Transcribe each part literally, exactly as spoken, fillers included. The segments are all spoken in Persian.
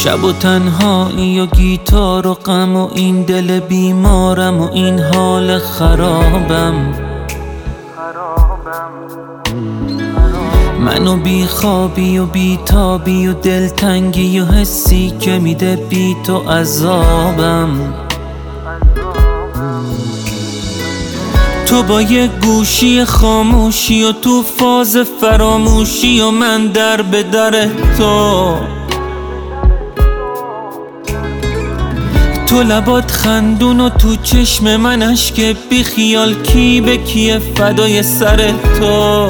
شب و تنهایی و گیتار و غم و این دل بیمارم و این حال خرابم. منو بی خوابی و بی تابی و دلتنگی و حسی که میده بی تو عذابم. تو با یه گوشی خاموشی و تو فاز فراموشی و من در به در تو. تو لبات خندون و تو چشم من اشک بی خیال کی به کیه فدای سر تو.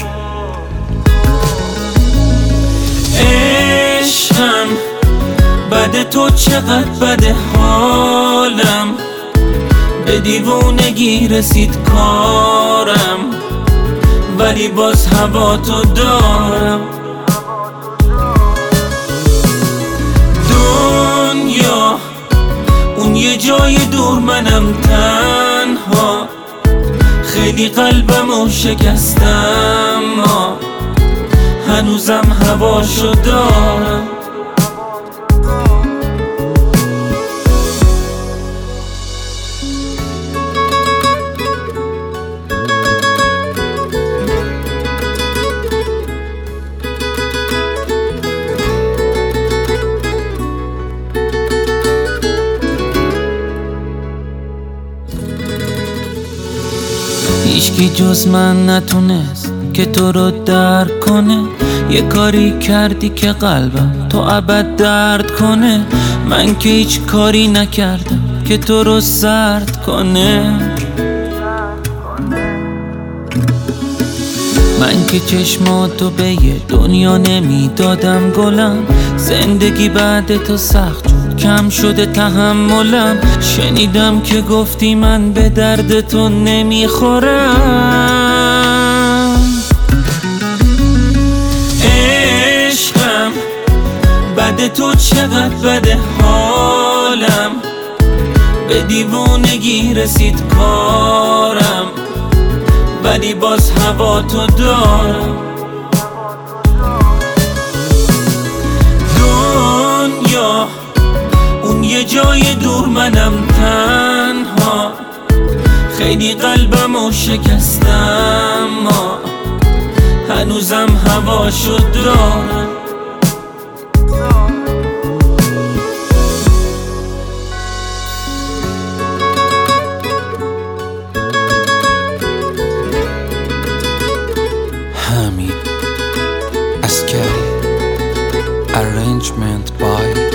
عشقم بده تو چقدر بده حالم، به دیوونگی رسید کارم ولی باز هوا تو دارم. دنیا اون یه جای دور منم تنها، خیلی قلبمو شکستم ما هنوزم هواشو دارم. هیچکی جز من نتونست که تو رو درک کنه. یه کاری کردی که قلبم تو ابد درد کنه. من که هیچ کاری نکردم که تو رو سرد کنه. من که چشماتو به یه دنیا نمیدادم گلم. زندگی بعد تو سخت شد کم شده تحملم. شنیدم که گفتی من به درد تو نمیخورم. عشقم بده تو چقدر بده حالم، به دیوونگی رسید کارم ولی باز هوا تو دارم. دنیا اون یه جای دور منم تنها، خیلی قلبمو شکستم ما هنوزم هواشو دارم. Hamid Askari. Arrangement by